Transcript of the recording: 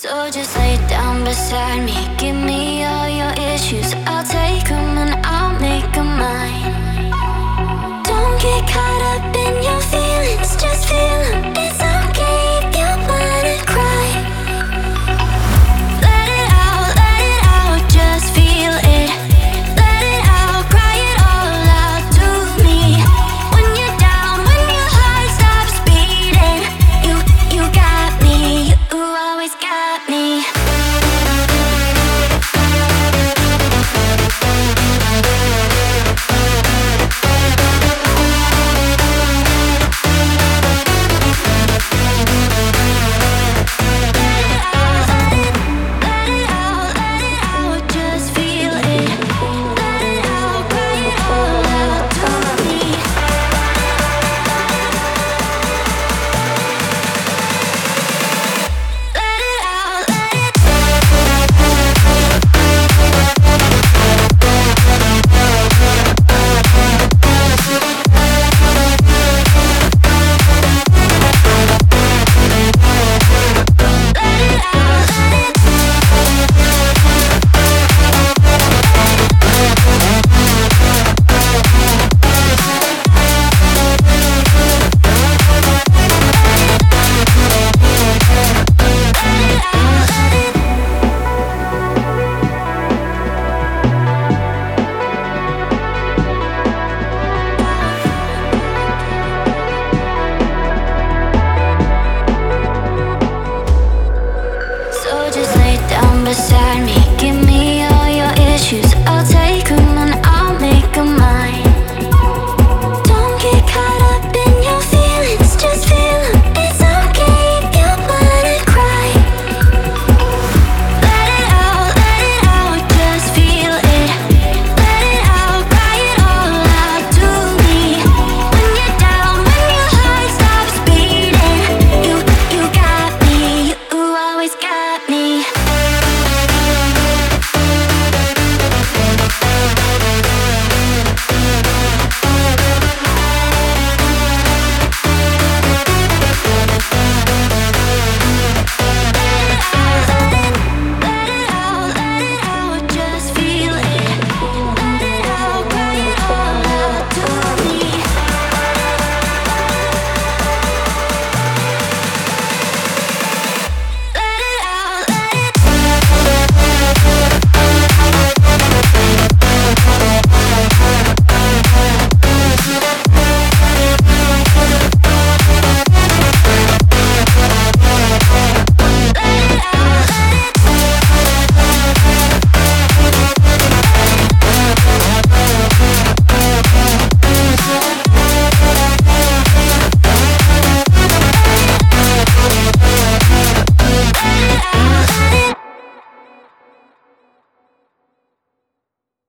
So just lay down beside me, give me all your issues. I'll take them and I'll make them mine. Don't get caught up in your feelings, just feel them. It's okay if you wanna cry. Let it out, just feel it. Let it out, cry it all out to me. When you're down, when your heart stops beating, you got me, you always got me. So just lay down beside